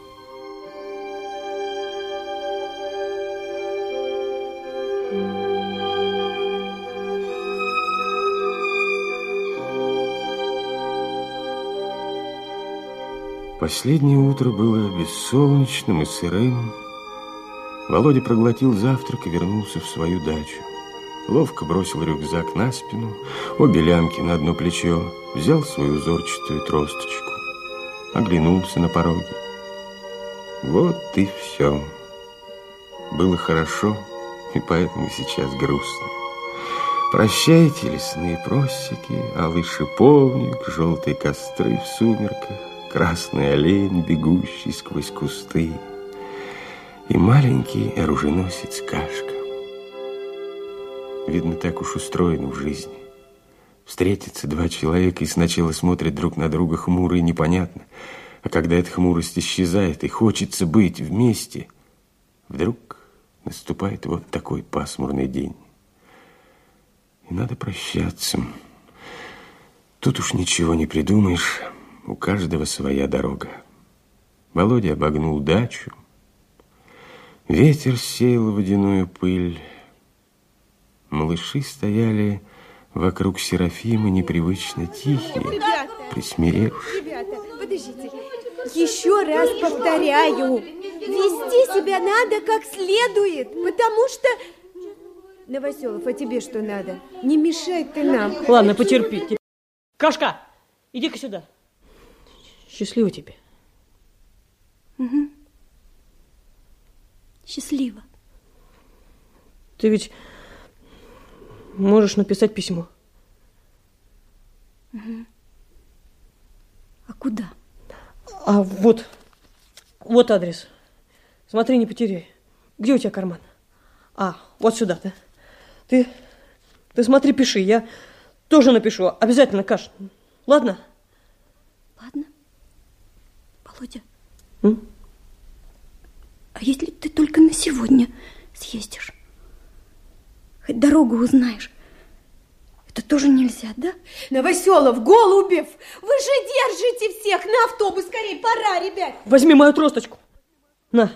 D: Последнее утро было бессолнечным и сырым. Володя проглотил завтрак и вернулся в свою дачу. Ловко бросил рюкзак на спину, обе лямки на одно плечо, взял свою узорчатую тросточку, оглянулся на пороге. Вот и все. Было хорошо, и поэтому сейчас грустно. Прощайте, лесные просеки, алый шиповник, желтые костры в сумерках, красный олень, бегущий сквозь кусты, и маленький оруженосец Кашка. Видно, так уж устроено в жизни. Встретятся два человека и сначала смотрят друг на друга хмуро и непонятно, а когда эта хмурость исчезает и хочется быть вместе, вдруг наступает вот такой пасмурный день. И надо прощаться. Тут уж ничего не придумаешь, у каждого своя дорога. Володя обогнул дачу. Ветер сеял водяную пыль. Малыши стояли вокруг Серафимы непривычно тихие, присмиревшие.
E: Ребята, подождите. Еще раз повторяю, вести себя надо как следует, потому что... Новоселов, а тебе что надо? Не мешай ты нам.
J: Ладно, потерпи. Кашка, иди-ка сюда. Счастливо тебе.
B: Угу. Счастливо.
J: Ты ведь можешь написать письмо.
B: Угу. А куда?
J: А вот, вот адрес. Смотри, не потеряй. Где у тебя карман? А, вот сюда, да? Ты, ты смотри, пиши. Я тоже напишу. Обязательно, Каш. Ладно?
B: Ладно. Володя.
J: М?
B: А если ты только на сегодня съездишь? Хоть дорогу узнаешь. Это тоже нельзя, да?
E: Новоселов, Голубев, вы же держите всех на автобус. Скорее, пора, ребят.
J: Возьми мою тросточку. На.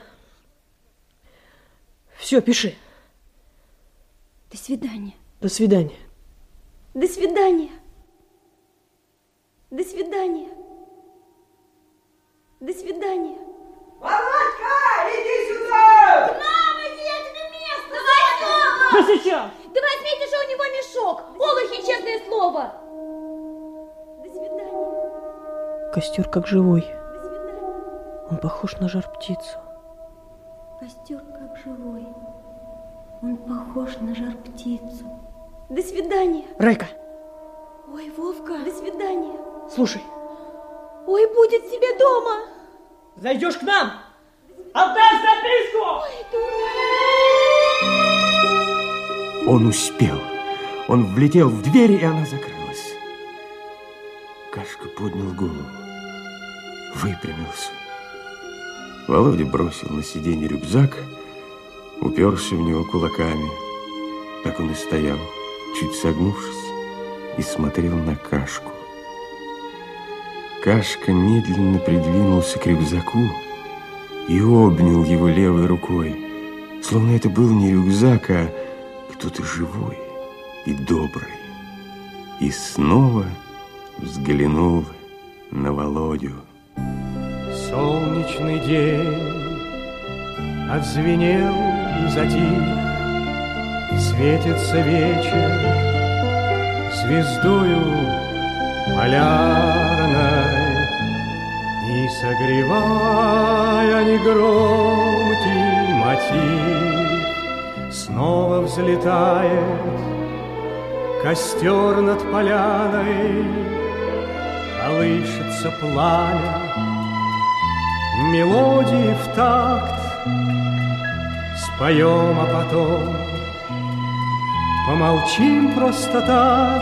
J: Все, пиши.
B: До свидания.
J: До свидания.
B: До свидания. До свидания. До свидания.
M: Володька, иди сюда!
K: К нам иди, я тебе место займу!
J: Да сейчас!
K: Да возьмите же у него мешок! Олухи, честное слово!
B: До свидания.
J: Костер как живой. Он похож на жар-птицу.
B: Костер как живой. Он похож на жар-птицу. До свидания.
J: Райка.
B: Ой, Вовка. До свидания.
J: Слушай.
B: Ой, будет тебе дома.
J: Зайдешь к нам? Отдай записку!
B: Ой,
D: Он успел. Он влетел в дверь, и она закрылась. Кашка поднял голову, выпрямился. Володя бросил на сиденье рюкзак, уперся в него кулаками. Так он и стоял, чуть согнувшись, и смотрел на Кашку. Кашка медленно придвинулся к рюкзаку и обнял его левой рукой, словно это был не рюкзак, а кто-то живой и добрый. И снова взглянул на Володю.
A: Солнечный день отзвенел и затих, светится вечер звездою полярной, и, согревая негромкий мотив, снова взлетает костер над поляной, колышется пламя мелодии в такт. Споем, а потом помолчим просто так,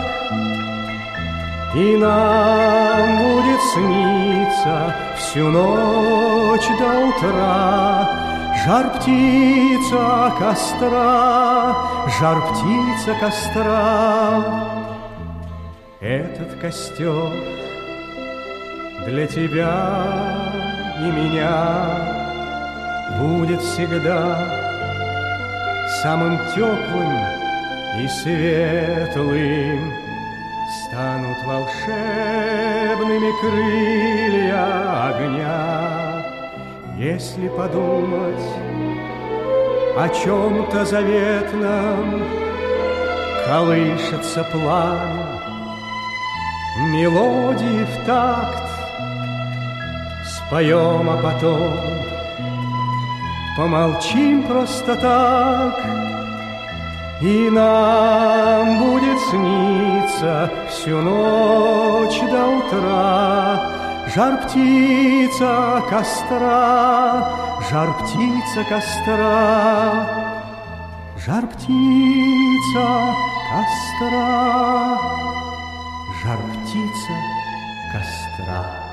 A: и нам будет сниться всю ночь до утра Жар птица костра, жар птица костра. Этот костер для тебя и меня будет всегда самым теплым и светлым. Станут волшебными крылья огня, если подумать о чем-то заветном. Колышется пламя, мелодии в такт, споем, а потом помолчим просто так, и нам будет сниться всю ночь до утра. Жар птица костра, жар птица костра, жар птица костра, жар птица костра.